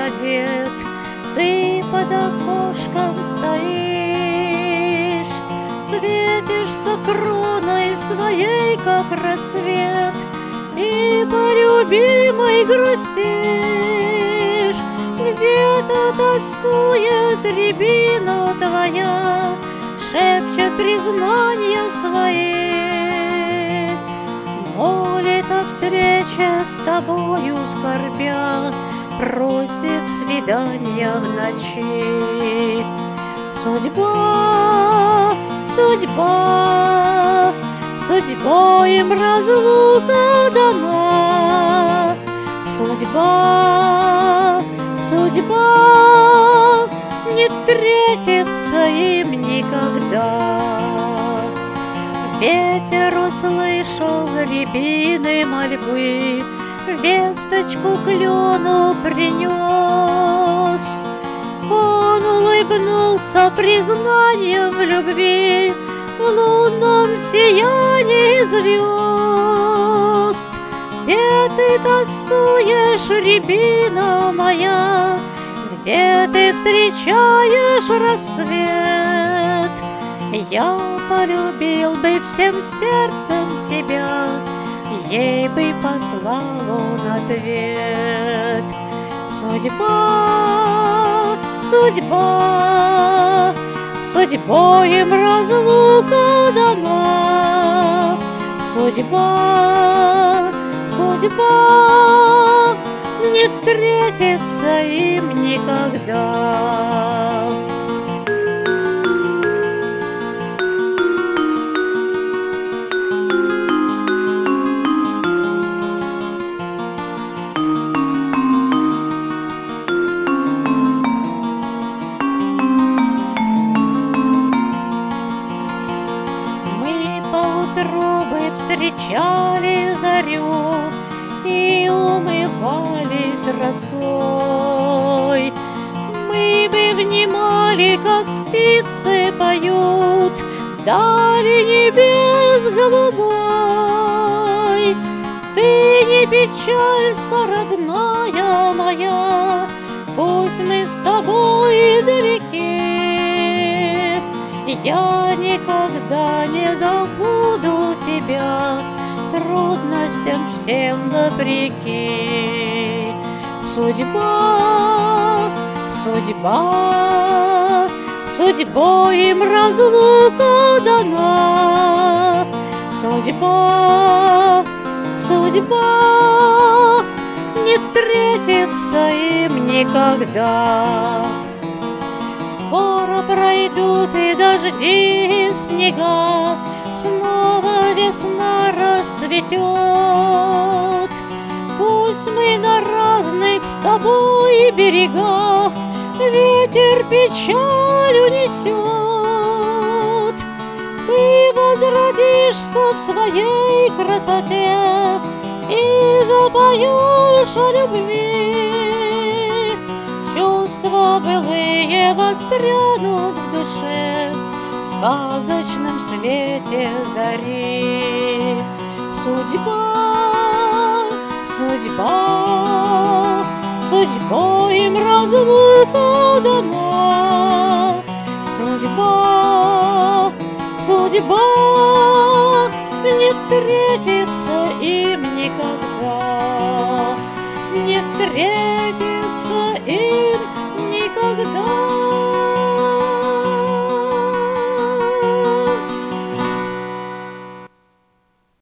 одет, ты под окошком стоишь, светишься кроной своей, как рассвет, и по любимой грустишь. Где-то тоскует рябина твоя, шепчет признания свои, молит о встрече с тобою скорбя, просит свидания в ночи. Судьба, судьба, судьбой им разлука дана. Судьба, судьба, не встретится им никогда. Ветер услышал рябины мольбы, весточку клену принес. Он улыбнулся признанием в любви в лунном сиянии звезд. Где ты тоскуешь, рябина моя, где ты встречаешь рассвет? Я полюбил бы всем сердцем тебя, ей бы послал он ответ. Судьба, судьба, судьбой им разлука дана. Судьба, судьба, не встретится им никогда. Бы встречали зарю и умывались росой. Мы бы внимали, как птицы поют вдали небес голубой. Ты не печалься, родная моя, пусть мы с тобой далеки. Я никогда не забуду тебя, трудностям всем вопреки. Судьба, судьба, судьбой им разлука дана. Судьба, судьба, не встретится им никогда. Скоро пройдут и дожди, и снега, снова весна расцветет. Пусть мы на разных с тобой берегах, ветер печаль унесет. Ты возродишься в своей красоте и запоешь о любви. Чувства былые воспрянут в душе в сказочном свете зари. Судьба, судьба, судьбой им разлука дана. Судьба, судьба, не встретится им никогда.